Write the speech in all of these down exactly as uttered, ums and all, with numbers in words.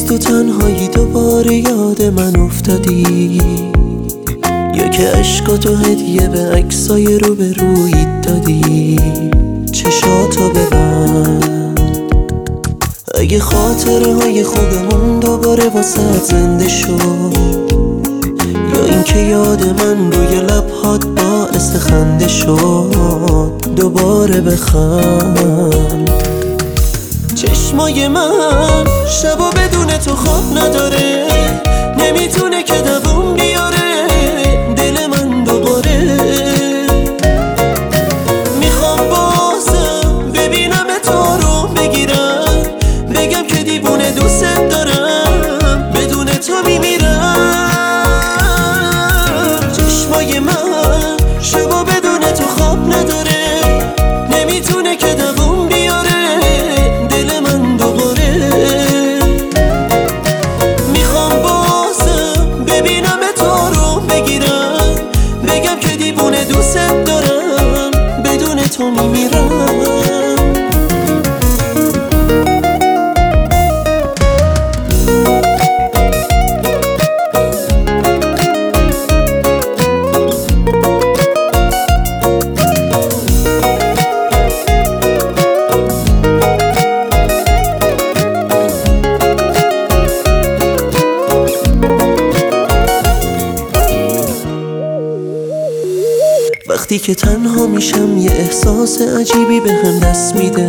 از تو تنهایی دوباره یاد من افتادی، یا که عشقاتو هدیه به عکسای رو به رویت دادی. چشاتو ببند، اگه خاطره های خوبمون دوباره واسه زنده شد، یا اینکه یاد من روی لبهات باعث خنده شد. دوباره بخند. چشمای من شبا بدون تو خواب نداره، نمیتونه که دووم بیاره دل من دوباره. میخوام بازم ببینم تو رو بگیرم، بگم که دیوونه دوست دارم، بدون تو میمیرم. چشمای من شبا بدون تو خواب نداره، نمیتونه که دووم بیاره دل من دوباره. میخوام بازم ببینم تو رو بگیرم، بگم که دیوونه دوست دارم، بدون تو میمیرم. وقتی که تنها میشم یه احساس عجیبی به هم دست میده،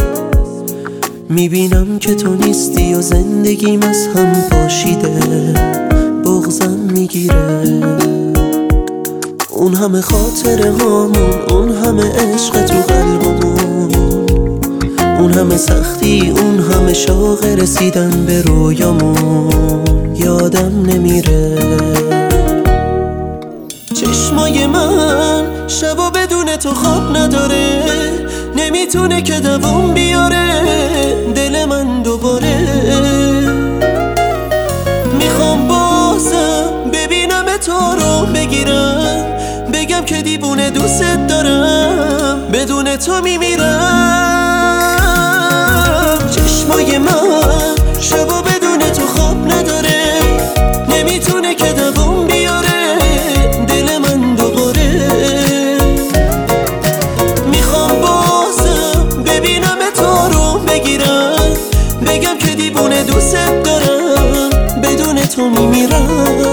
میبینم که تو نیستی و زندگیم از هم پاشیده. بغضم میگیره، اون همه خاطره هامون، اون همه عشق تو قلبمون، اون همه سختی، اون همه شوق رسیدن به رویامون. یادم نمیره. چشمای من شبا بدون تو خواب نداره، نمیتونه که دووم بیاره دل من دوباره. میخوام بازم ببینم تو رو بگیرم، بگم که دیوونه دوست دارم، بدون تو میمیرم. چشمای من شبا بدون تو خواب نداره، نمیتونه که دووم بیاره دل من دوباره. میخوام بازم ببینم تو رو بگیرم، بگم که دیوونه دوست دارم، بدون تو میمیرم.